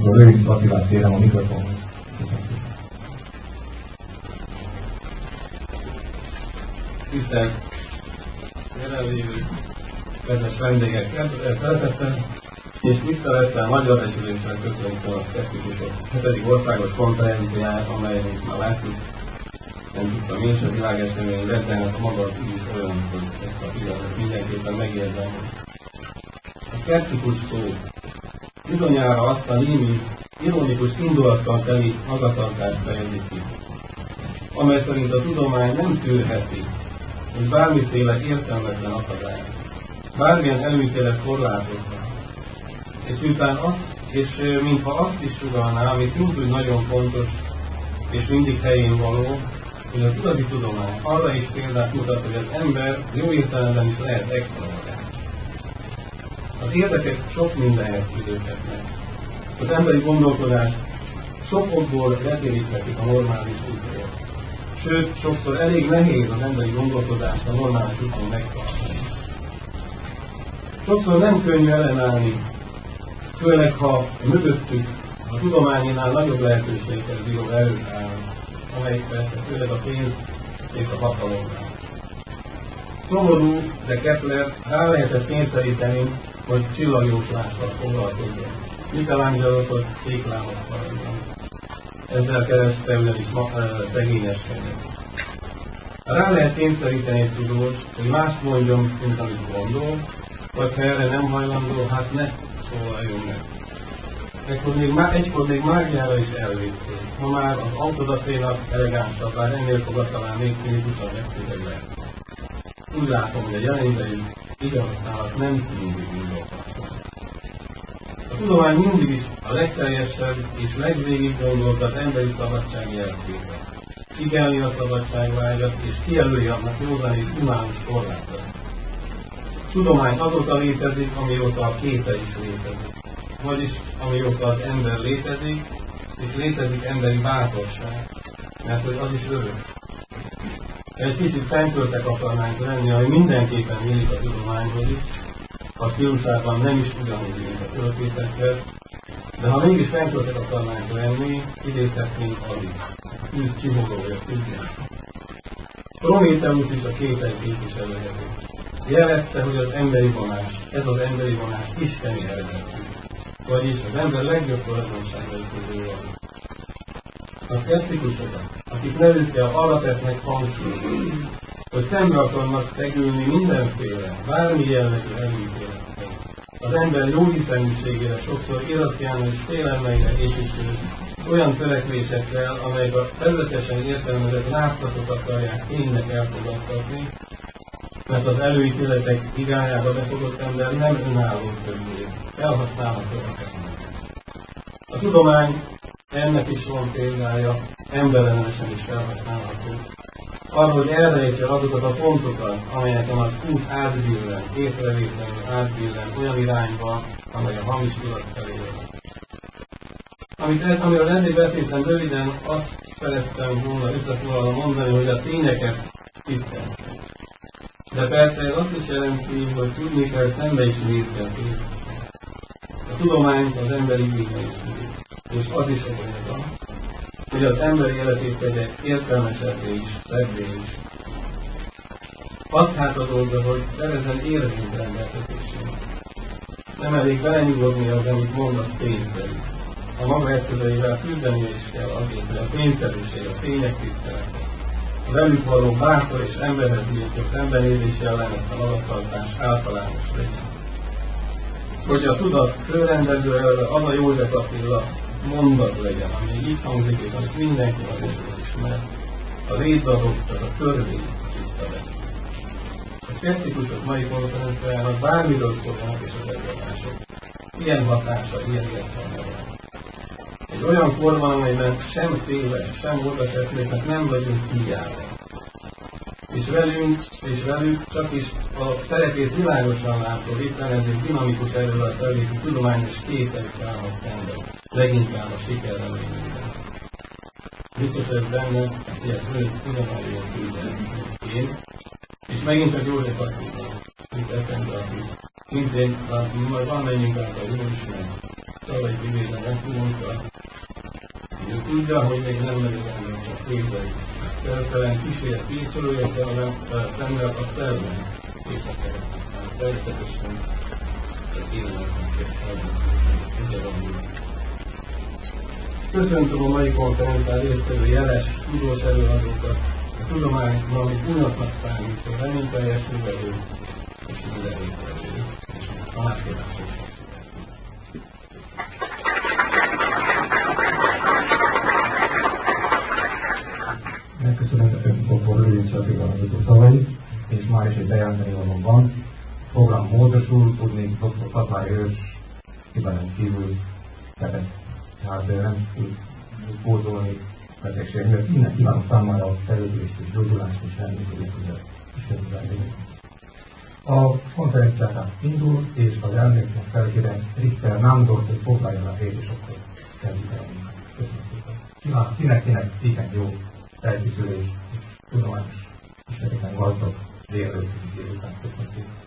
Akkor rövid Attilát kérem a mikrofonhoz. Tisztelt jelenlévő kedves vendégek, szeretettel és tisztelettel magyar becsüléssel köszöntöm a szkeptikusok 7. országos konferenciáját, amelyet már látjuk. Nem tudtam én sem világesemény, de a maga is olyan, hogy ezt a pillanatot mindenképpen megérzem. A szkeptikus szó bizonyára azt a némi ironikus indulattal teli magatartást fejezi ki, amely szerint a tudomány nem tűrheti, hogy bármiféle értelmetlen akadály, bármilyen előítélet korlátozza. És mintha azt is sugallná, ami szintúgy nagyon fontos, és mindig helyén való, hogy az igazi tudomány arra is példát mutat, hogy az ember jó értelemben is lehet extravagáns. Az érdekek sok mindenhez időzhetnek. Az emberi gondolkodás sok okból letéríthetik a normális útról. Sőt, sokszor elég nehéz az emberi gondolkodást a normális úton megtartani. Sokszor nem könnyű ellenállni, főleg ha mögöttük a tudományinál nagyobb lehetőségekkel bíró erők áll, amelyik persze főleg a pénz és a hatalomnál. Szomorú, de Kepler rá lehetett kényszeríteni, hogy csillagjóslással foglalkozzon. Michelangelo-ot széklámot paradjon. Ezzel keresztül is szegényeskedni. Rá lehet kényszeríteni egy tudós, hogy mást mondjon, mint amit gondol, vagy ha erre nem hajlandó, hát ne szólaljon meg. Egykor még mágiára is elvégzték. Ma már az autodafénak elegánsabb, bár ennél fogad talán még cinikusabb megszíveg lehet. Úgy látom, hogy a jelenidejű igazhasználat nem mindig gondolkodnak. A tudomány mindig is a legteljesebb és legvégig gondoltat emberi szabadság jelképe. Kikelni a szabadságvágyat és kijelölni annak józani humánus korlátot. A tudomány azóta létezik, amióta a képe is létezik. Vagyis amióta az ember létezik, és létezik emberi bátorság, mert hogy az is örök. Egy kicsit szentköltek akarnánk lenni, ami mindenképpen mindig a tudományhoz is, a stílusában nem is ugyanúgy, mint a töltésekhez, de ha mégis szentköltek akarnánk lenni, idézhetnénk addig. Tűz csiholója, tűzjön. Prométheusz is a képek képviselője. Jelezte, hogy az emberi vonás, ez az emberi vonás isteni eredetű. Vagyis az ember legjobb tulajdonságai közül van. A szkeptikusokat, akik nevükkel arra tesznek hangsúlyt, hogy szembe akarnak szegülni mindenféle, bármi jellegű előítélettel. Az ember jó hiszeműségére sokszor irracionális félelmeire építő olyan törekvésekkel, amelyek a területesen értelmezett látszatot akarják ténynek elfogadtatni, mert az előítéletek igájába befogott ember nem önálló többé, felhasználható akármilyen. A tudomány ennek is van példája, emberellenesen is felhasználható. Arra, hogy elrejtse azokat a pontokat, amelyeken az út átbillen, észrevétlenül átbillen olyan irányba, amely a hamis tudat felé van. Amiről eddig beszéltem röviden, azt szerettem volna összefoglalva mondani, hogy a tényeket tisztelni. De persze ez azt is jelenti, hogy tudni kell, szembe is nézni a tényeket. A tudományt az emberi igénye is néz, és az is okolja, hogy az emberi életét tegye értelmesebbé is, szebbé is. Azt hát a dolga, hogy szerezzen érzék rendeltetését. Nem elég belenyugodni az, amit mond, az tényszerű. A maga eszközeivel küzdenie is kell azért, hogy a tényszerűség, a tények tisztelete, a velük való bátor és emberhez bírtó szembenézés ellenes a magatartás általános legyen. Hogy a tudat főrendező elve az a József Attila mondat legyen, ami így hangzik, és amit mindenki magától ismer, a rétdalok, csak a törvény tisztelet. A szkeptikusok mai konferenciájának bármiről szólnak és az előadások. Ilyen hatása, ilyen értelme van. Egy olyan korban, amelyben sem féle, sem oldasetléknek nem vagyunk hiába. És velük csak is a szerepét világosan látó észrevendő dinamikus erővel felvétű tudományos képek állnak szemben, leginkább a sikerreményében. Biztos ez benne, hogy ez ugyanolyan jól küldeni, mint én, és megint csak József Attila, mint eszembe a szintén, majd van menjünk át a jól ismert. Szalai idézenek mondta, hogy tudja, hogy még nem megedelnek a fézei. Szertelen kísérlet készülőjekkel a szemmel a szerben és a keresztben. Természetesen köszöntöm a mai konferencián résztvevő jeles tudós előadókat, a tudományban, amit unatnak számító, reményteljes művelő és művelőtelő, és a tanácsadások. Megköszönöm dr. Rövid Csatilla nagyító szavait, és már is egy bejelenteni valóban van. Program módosul, tudni dr. Tatály Őrs kibányt kívül tehát nem tud pózolni betegség miatt. Innen kívánok számára a fejlődést és gyógyulást és rendőrséget. A konferenciát indul, és az elnöknek felkérem Richter Nándort, hogy foglaljon a helyét, és akkor kezdjük el a munkát. Köszönöm szépen. Kinek szépen jó felkészülés, tudományos ismeretlen gazdag délelőtt délután. Köszönöm szépen.